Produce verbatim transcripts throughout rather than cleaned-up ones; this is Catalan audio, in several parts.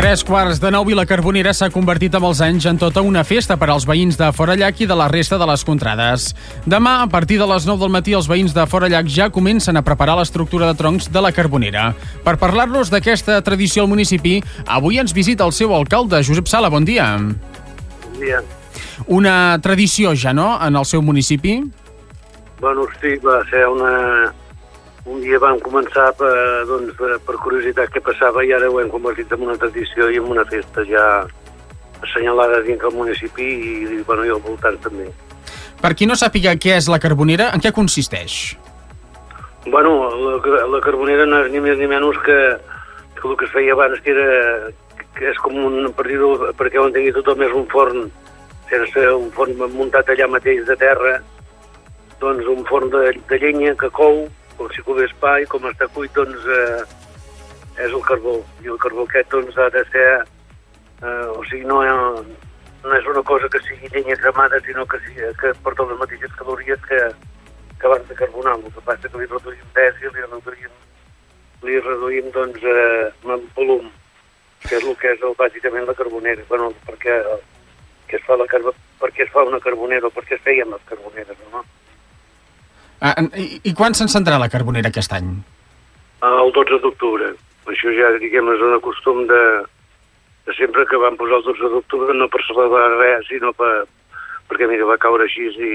Tres quarts de nou i la Carbonera s'ha convertit amb els anys en tota una festa per als veïns de Forallac i de la resta de les contrades. Demà, a partir de les nou del matí, els veïns de Forallac ja comencen a preparar l'estructura de troncs de la Carbonera. Per parlar-nos d'aquesta tradició al municipi, avui ens visita el seu alcalde, Josep Sala. Bon dia. Bon dia. Una tradició ja, no?, en el seu municipi? Bueno, sí, va ser una... Un dia vam començar per, doncs, per curiositat què passava i ara ho hem convertit en una tradició i en una festa ja assenyalada dins del municipi i, bueno, i al voltant també. Per qui no sàpiga què és la Carbonera, en què consisteix? Bueno, la, la Carbonera no és ni més ni menys que, que el que es feia abans, que era que és com un, per dir-ho, perquè ho entengui tothom, és un forn, sense un forn muntat allà mateix de terra, doncs un forn de, de llenya que cou, com si cogués pa, i com està cuit, doncs, eh, és el carbó. I el carbó aquest, doncs, ha de ser... Eh, o sigui, no, no és una cosa que sigui llenya cremada, sinó que, que porta les mateixes calories que, que abans de carbonar. El que passa que li reduïm pes i li reduïm, li reduïm, doncs, eh, en volum, que és el que és, bàsicament, la carbonera. Bueno, perquè, que es fa la carbo... per què es fa una carbonera o per què es feien les carboneres, no? Ah, i, I quan s'encendrà la Carbonera aquest any? El dotze d'octubre. Això ja, diguem, és un costum de, de sempre que van posar el dotze d'octubre, no per celebrar res, sinó per, perquè, mira, va caure així i,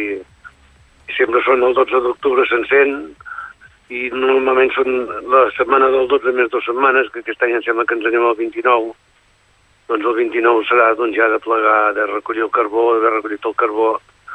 i sempre són el dotze d'octubre s'encén i normalment són la setmana del dotze més dues setmanes, que aquest any em sembla que ens anem al vint-i-nou. Doncs el vint-i-nou serà, doncs, ja de plegar, de recollir el carbó, de recollir tot el carbó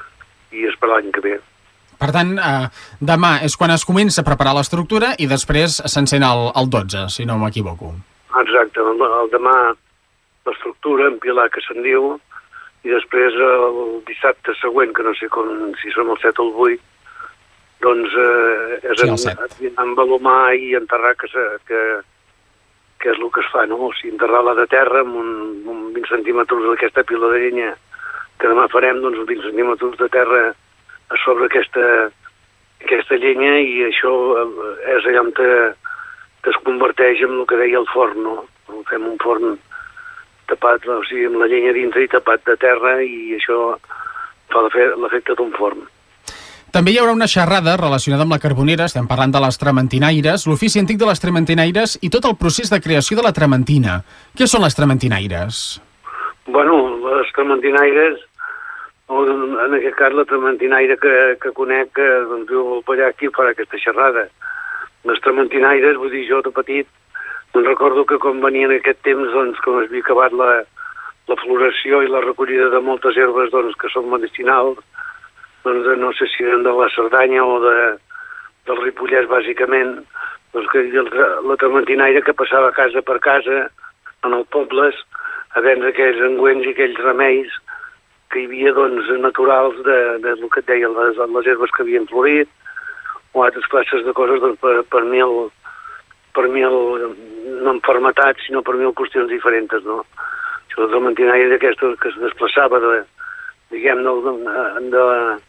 i esperar l'any que ve. Per tant, eh, demà és quan es comença a preparar l'estructura i després s'encén el, el dotze, si no m'equivoco. Exacte. El, el demà l'estructura, en pilar, que se'n diu, i després el dissabte següent, que no sé com, si som el set o el vuit, doncs eh, és sí, en, embalumar i enterrar, que, que, que és el que es fa, no? O sigui, enterrar-la de terra amb un, un vint centímetres d'aquesta pila de llenya que demà farem, doncs uns vint centímetres de terra a sobre aquesta, aquesta llenya, i això és allà on te, que es converteix en el que deia el forn, no? Fem un forn tapat, o sigui, amb la llenya dintre i tapat de terra, i això fa l'efecte d'un forn. També hi haurà una xerrada relacionada amb la Carbonera, estem parlant de les trementinaires, l'ofici antic de les trementinaires i tot el procés de creació de la trementina. Què són les trementinaires? Bueno, les trementinaires, o en aquest cas la trementinaire que, que conec, que doncs, viu per allà aquí farà aquesta xerrada. Les trementinaires, vull dir, jo de petit, doncs recordo que quan venia en aquest temps, doncs, com es havia acabat la, la floració i la recollida de moltes herbes, doncs, que són medicinals, doncs no sé si eren de la Cerdanya o de, del Ripollès, bàsicament, doncs que la trementinaire que passava casa per casa, en els pobles, a vendre aquells engüents i aquells remeis que hi havia, doncs, naturals de, de, del que et deia, les, les herbes que havien florit, o altres classes de coses, doncs, per, per mil, per mil, no enfermetats, sinó per mil qüestions diferents, no? Això de la trementinaire d'aquesta que es desplaçava de, diguem, de, de,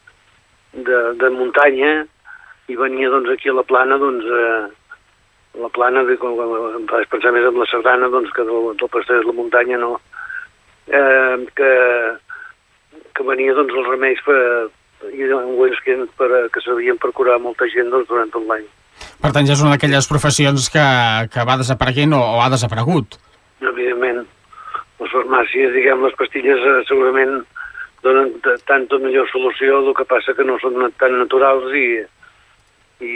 de, de muntanya, i venia, doncs, aquí a la plana, doncs, eh, la plana, de, com, em faig pensar més en la Sardana, doncs, que del, del pastor és la muntanya, no? Eh, que que venia, doncs, els remeis per, i engüents que, per, que servien per curar molta gent, doncs, durant tot l'any. Per tant, ja és una d'aquelles professions que, que va desapareguent o, o ha desaparegut. Evidentment. Les farmàcies, diguem, les pastilles eh, segurament donen tant o millor solució, el que passa que no són tan naturals i, i,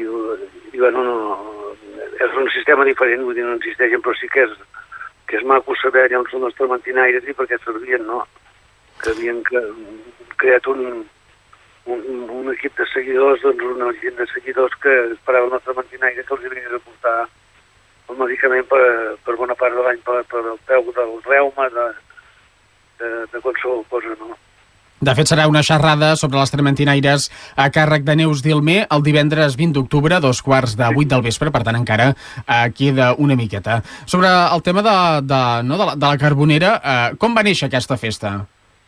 i bueno, no, és un sistema diferent, vull dir, no existeixen, però sí que és, que és maco saber on són les trementinaires i per què servien, no? Que havien creat un, un, un equip de seguidors, doncs una gent de seguidors que esperaven la trementinaire que els havien de portar el medicament per, per bona part de l'any, per, per el peu del reuma, de, de, de qualsevol cosa, no? De fet, serà una xerrada sobre les trementinaires a càrrec de Neus Dilmer el divendres vint d'octubre, dos quarts de vuit del vespre, per tant encara eh, queda una miqueta. Sobre el tema de, de, no, de, la, de la Carbonera, eh, com va néixer aquesta festa?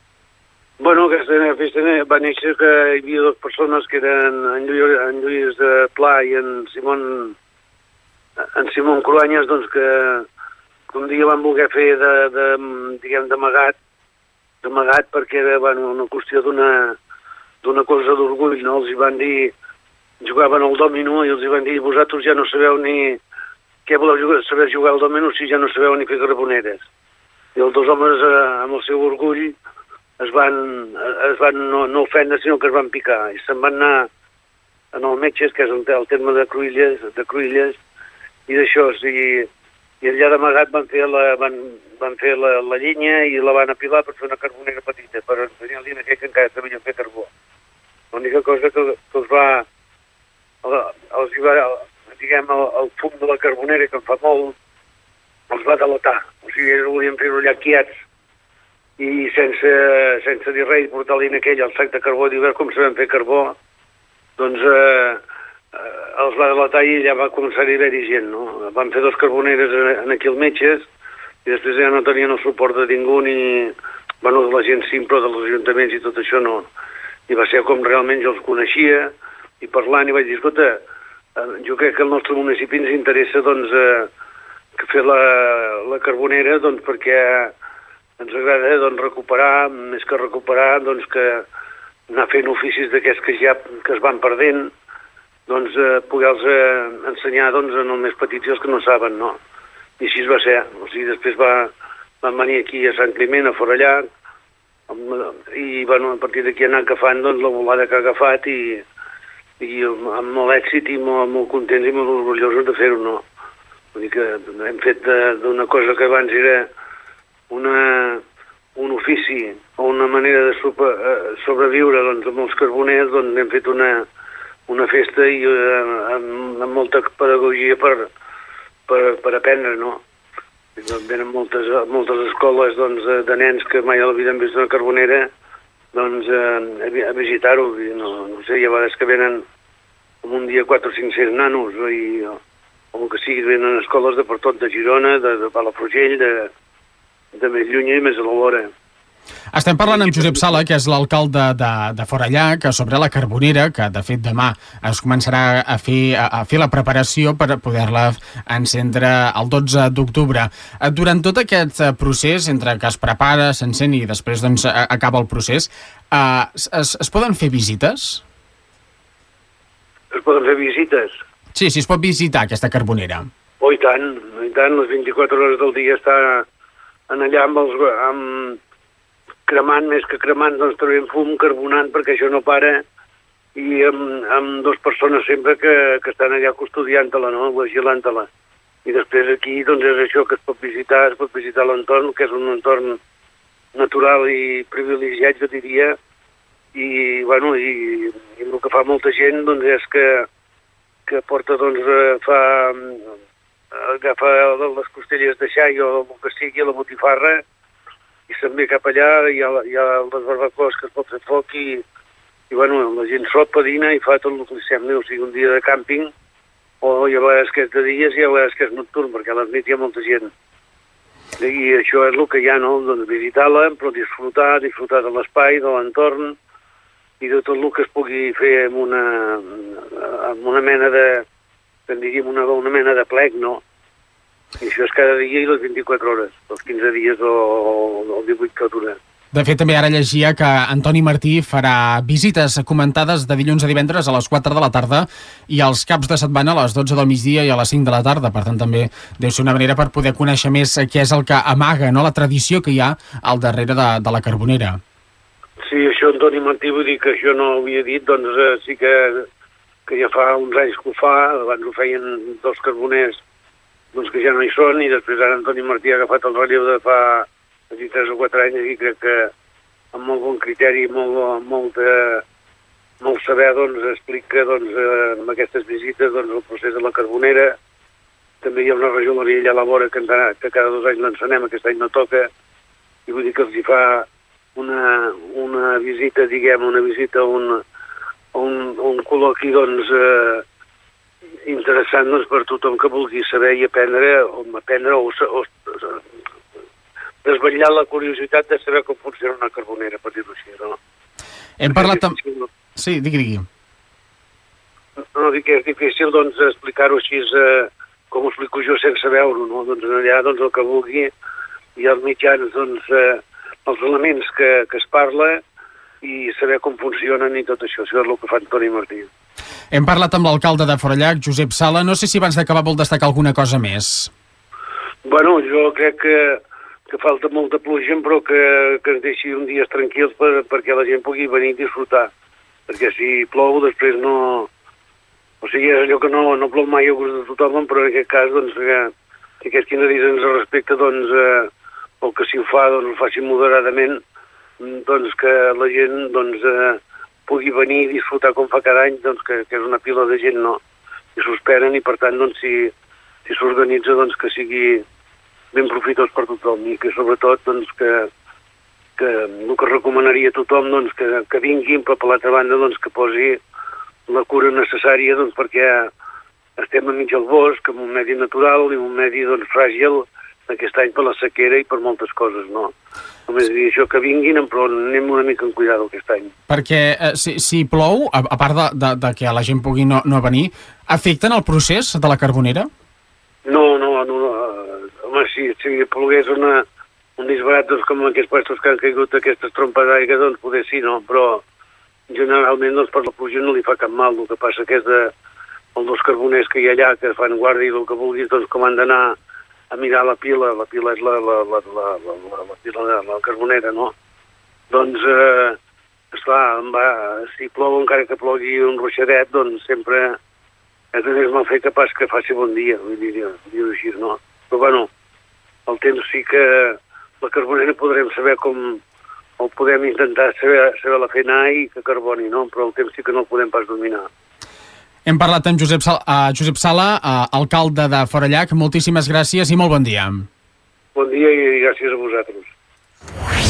Bueno, aquesta festa va néixer que hi havia dues persones que eren en Lluís, en Lluís de Pla i en Simón, en Simón Cruanyes, doncs que que un dia van voler fer de, de diguem, d'amagat, d'amagat perquè era, bueno, una qüestió d'una d'una cosa d'orgull, no? Els hi van dir, jugaven al dòmino i els hi van dir, vosaltres ja no sabeu ni què voleu jugar, saber jugar al dòmino si ja no sabeu ni fer carboneres. I els dos homes, eh, amb el seu orgull, es van, es van no, no ofendre, sinó que es van picar. I se'n van anar en el Metges, que és el, el terme de Cruïlles, de Cruïlles, i d'això, i, i allà d'amagat van fer, la, van, van fer la, la llenya i la van apilar per fer una carbonera petita, per ensenyar-li a que encara sabien fer carbó. L'única cosa que, que els va, els va, diguem, el, el fum de la carbonera, que en fa molt, els va delatar. O sigui, ells volien fer-ho allà quiets i sense, sense dir res, portar-li en aquell el sac de carbó, i veure com sabem fer carbó, doncs eh, els va delatar i ja va començar a haver-hi gent, no? Van fer dos carboneres en aquí al Metges i després ja no tenien el suport de ningú ni, bueno, de la gent simple, dels ajuntaments i tot això no. I va ser com realment jo els coneixia, i parlant i vaig dir, escolta, jo crec que al nostre municipi ens interessa, doncs, eh, fer la, la carbonera, doncs, perquè ens agrada, doncs, recuperar, més que recuperar, doncs, que anar fent oficis d'aquests que ja que es van perdent, doncs, eh, poder-los eh, ensenyar, doncs, en els més petits i els que no saben, no? I així va ser. O sigui, després va, van venir aquí a Sant Climent, a Forallac, i, bueno, a partir d'aquí anar agafant, doncs, la volada que ha agafat i, i amb molt èxit i molt, molt contents i molt orgullosos de fer-ho, no? Vull dir que hem fet d'una cosa que abans era una, un ofici o una manera de super, eh, sobreviure, doncs, amb els carboners, doncs hem fet una, una festa i eh, amb, amb molta pedagogia per, per, per aprendre, no? Venen moltes, moltes escoles, doncs, de nens que mai a la vida han vist una carbonera, doncs, eh, a visitar-ho. No, no sé, hi ha vegades que venen en un dia quatre o cinc-cents nanos, i, o, o el que sigui, venen escoles de per tot, de Girona, de, de Palafrugell, de, de més lluny i més a l'hora. Estem parlant amb Josep Sala, que és l'alcalde de, de Forallac, sobre la carbonera, que de fet demà es començarà a fer, a, a fer la preparació per poder-la encendre el dotze d'octubre. Durant tot aquest procés, entre que es prepara, s'encén i després, doncs, acaba el procés, eh, es, es poden fer visites? Es poden fer visites? Sí, sí, es pot visitar aquesta carbonera. Oh, i tant, i tant, les vint-i-quatre hores del dia està en allà amb els... Amb cremant, més que cremant, doncs trobem fum, carbonant, perquè això no para, i amb, amb dues persones sempre que, que estan allà custodiant-la, no?, vigilant-la. I després aquí, doncs, és això que es pot visitar, es pot visitar l'entorn, que és un entorn natural i privilegiat, jo diria, i, bueno, i, i el que fa molta gent, doncs, és que, que porta, doncs, fa... agafa les costelles de xai o el que sigui, la botifarra, i se'n ve cap allà, hi ha, hi ha les barbacoes que es pot fer foc i, i bueno, la gent sopa, dina i fa tot el que li sembla, o sigui, un dia de càmping, o hi ha vegades que és de dies i hi ha vegades que és nocturn, perquè a les nits hi ha molta gent. I això és el que hi ha, no? Doncs visitar-la, però disfrutar, disfrutar de l'espai, de l'entorn, i de tot el que es pugui fer amb una, amb una mena de, que en diríem, una, una mena de plec, no? I això és cada dia i les vint-i-quatre hores, els quinze dies o, o divuit que dura. De fet, també ara llegia que Antoni Martí farà visites comentades de dilluns a divendres a les quatre de la tarda i els caps de setmana a les dotze del migdia i a les cinc de la tarda. Per tant, també deu ser una manera per poder conèixer més què és el que amaga, no?, la tradició que hi ha al darrere de, de la carbonera. Sí, això Antoni Martí, vull dir que això no ho havia dit, doncs eh, sí que, que ja fa uns anys que ho fa, abans ho feien dos carboners, doncs que ja no hi són, i després ara Antoni Martí ha agafat el relleu de fa tres o quatre anys i crec que amb molt bon criteri i molt, molt, eh, molt saber, doncs, explica, doncs, eh, amb aquestes visites, doncs, el procés de la carbonera. També hi ha una rajoleria allà a la vora que, que cada dos anys l'encenem, aquest any no toca, i vull dir que els hi fa una, una visita, diguem, una visita, un, un, un col·loqui, doncs, eh, interessant, doncs, per tothom que vulgui saber i aprendre, o aprendre o, o, o desvetllar la curiositat de saber com funciona una carbonera, per dir-ho així, no? Hem parlat amb... Sí, digui, digui. No, dic que és difícil, doncs, explicar-ho així eh, com ho explico jo sense veure-ho, no? Doncs allà doncs, el que vulgui i els mitjans, doncs, eh, els elements que, que es parla i saber com funcionen i tot això. Això és el que fa Antoni Martí. Hem parlat amb l'alcalde de Forallac, Josep Sala. No sé si abans d'acabar vol destacar alguna cosa més. Bueno, jo crec que, que falta molta pluja, però que, que ens deixi un dies tranquils per, perquè la gent pugui venir a disfrutar. Perquè si plou, després no... O sigui, és allò que no, no plou mai a gust de tothom, però en aquest cas, doncs, que, si aquests quinze dies ens respecta, doncs, eh, el que si ho fa, doncs, ho faci moderadament, doncs, que la gent, doncs, eh, pugui venir i disfrutar com fa cada any, doncs, que, que és una pila de gent, no? I suspenen, i per tant, doncs, si, si s'organitza, doncs, que sigui ben profitós per tothom, i que sobretot, doncs, que, que el que recomanaria a tothom, doncs, que, que vinguin, però per l'altra banda, doncs, que posi la cura necessària, doncs, perquè estem enmig del bosc, en un medi natural i un medi, doncs, fràgil aquest any per la sequera i per moltes coses, no? Només dir això, que vinguin, però anem una mica en cuidado aquest any. Perquè eh, si, si plou, a, a part de, de, de que la gent pugui no, no venir, afecten el procés de la Carbonera? No, no, no, no. Home, si, si plogués una, un disbarat, doncs, com aquests puestos que han caigut aquestes trompes d'aigua, doncs, poder sí, no? Però generalment, doncs, per la pluja no li fa cap mal. El que passa que és de, els dos carboners que hi ha allà, que fan guàrdia i el que vulguis, doncs, com han d'anar a mirar la pila, la pila és la, la, la, la, la, la, la pila de la carbonera, no? Doncs, eh, esclar, va, si plou, encara que plogui un ruixadet, doncs sempre és més mal fer que pas que faci bon dia, vull dir, dir-ho així, no? Però, bueno, el temps sí que la carbonera podrem saber com, o podem intentar saber, saber la fer anar i que carboni, no? Però el temps sí que no el podem pas dominar. Hem parlat amb Josep Sala, uh, Josep Sala uh, alcalde de Forallac. Moltíssimes gràcies i molt bon dia. Bon dia i gràcies a vosaltres.